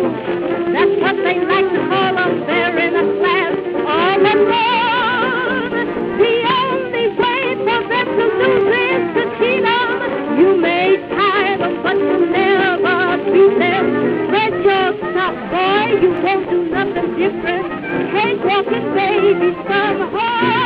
That's what they like to call a fair in a class all alone. The only way for them to lose is to cheat them. You may tie them, but you'll never beat them. Spread your stop, boy, you won't do nothing different. Can't walk in baby some home.